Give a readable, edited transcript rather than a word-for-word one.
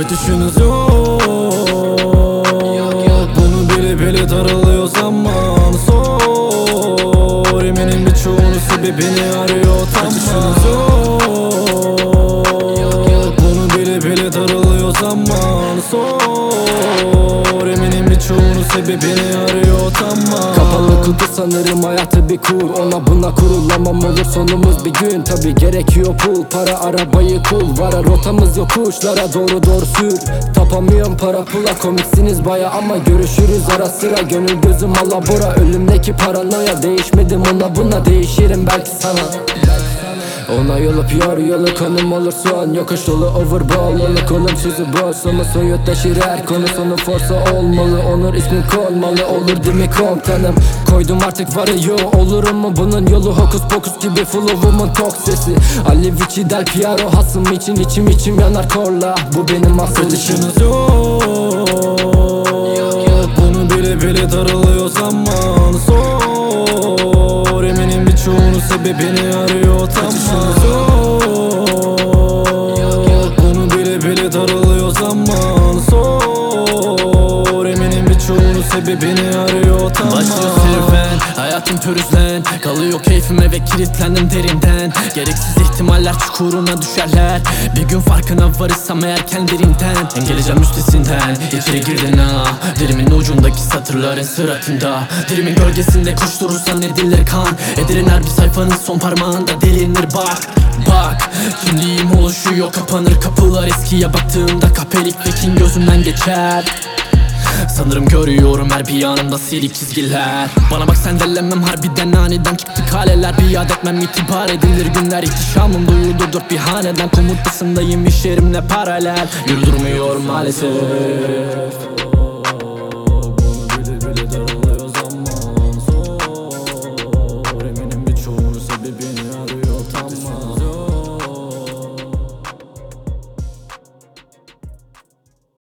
kaçışınız yok. Bunu bile bile daralıyor zaman. Sor, eminim birçoğunuz sebebini arıyor. Kaçışınız yok. Bunu bile bile daralıyor zaman. Sor, eminim birçoğunuz sebebini arıyor. Tamam. Kapalı kutu sanırım hayatı bir kur. Ona buna kurulamam olur sonumuz bir gün. Tabi gerekiyor pul, para arabayı kul. Vara rotamız yokuşlara doğru sür. Tapamıyorum para pula, komiksiniz baya ama görüşürüz ara sıra. Gönül gözüm alabora, ölümdeki paranoya. Değişmedim ona buna, değişirim belki sana. Ona yolu piyar yolu konum olursun. Yokuş yolu overballmalı, olumsuzu boş. Sonu soyut taşır her konu, sonu forsa olmalı. Onur ismi konmalı, olur değil mi komutanım? Koydum artık varıyor, olurum mu bunun yolu? Hokus pokus gibi flow'umun tok sesi. Ali Vici Del Piero hasım için içim yanar korla. Bu benim asıl işim. Kaçışınız yok. Bunu bile bile daralıyor zaman. Sor, eminim birçoğunuz sebebini arıyor. Kaçışınız yok. Bunu bile bile daralıyor zaman. Sor, eminim birçoğunuz sebebini arıyor. Tamam. Başlıyor serüven, hayatım pürüzlen. Kalıyor keyfime ve kilitlendim derinden. Gereksiz ihtimaller çukuruna düşerler. Bir gün farkına varırsam eğer kendilerinden. Geleceğim üstesinden, içeri girdin ha. Dilimin ucundaki satırların sıratında. Dilimin gölgesinde koşturursan edilir kan. Edilen her bir sayfanın son parmağında delinir bak. Bak, kimliğim oluşuyor, kapanır kapılar. Eskiye baktığımda Kapelik'tekin gözümden geçer. Sanırım görüyorum her bir yanımda silik çizgiler. Bana bak sen dellenmem harbiden, aniden çıktı kaleler. Biat etmem itibar edilir günler. İhtişamım duyuldu dört bir haneden. Komutasındayım iş yerimle paralel. Yürüdürmüyor maalesef.